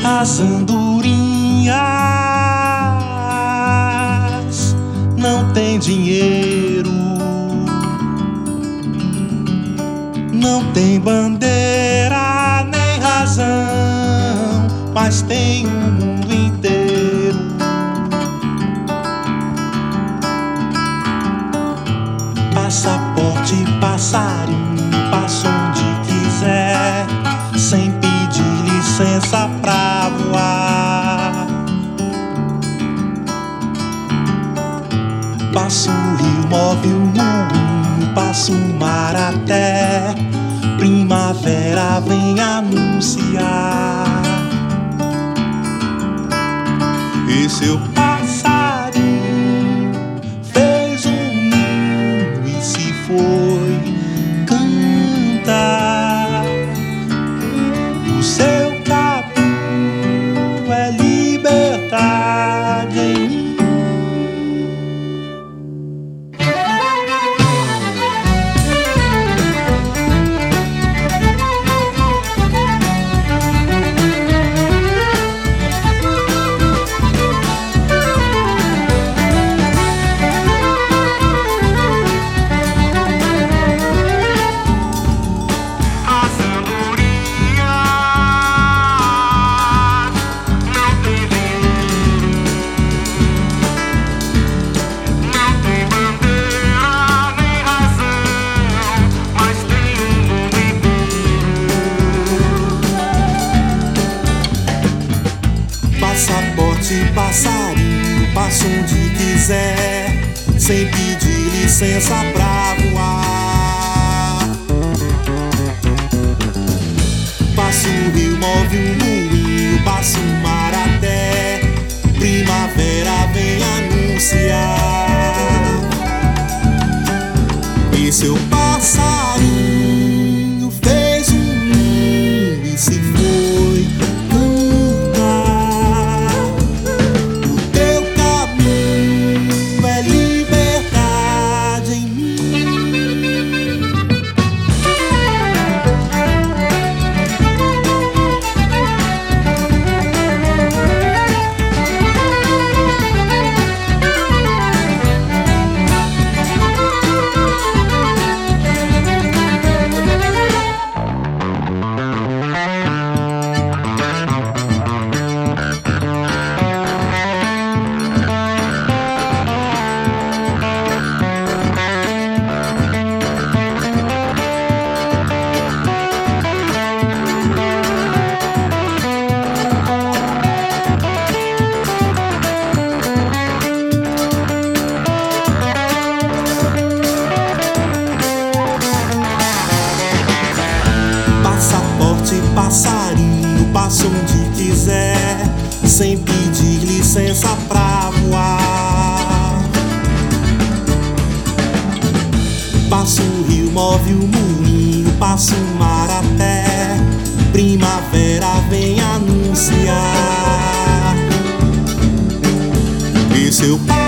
As andorinhas não têm dinheiro, não tem bandeira nem razão, mas tem o mundo inteiro. Passaporte, passarinho, passa onde quiser, sem pedir licença pra voar. Passa o rio, move o mundo, passa o mar até primavera vem anunciar. E seu passarinho fez um ninho e se foi cantar. O seu caminho é liberdade em mim. Passaporte, passarinho, passa onde quiser, sem pedir licença pra voar. Passa o rio, move o moinho, passa o mar até primavera vem anunciar. E seu passarinho fez um ninho e se foi cantar. O teu caminho é liberdade em mim. Passarinho, passa onde quiser, sem pedir licença pra voar. Passa o rio, move o moinho, passa o mar até primavera vem anunciar. E seu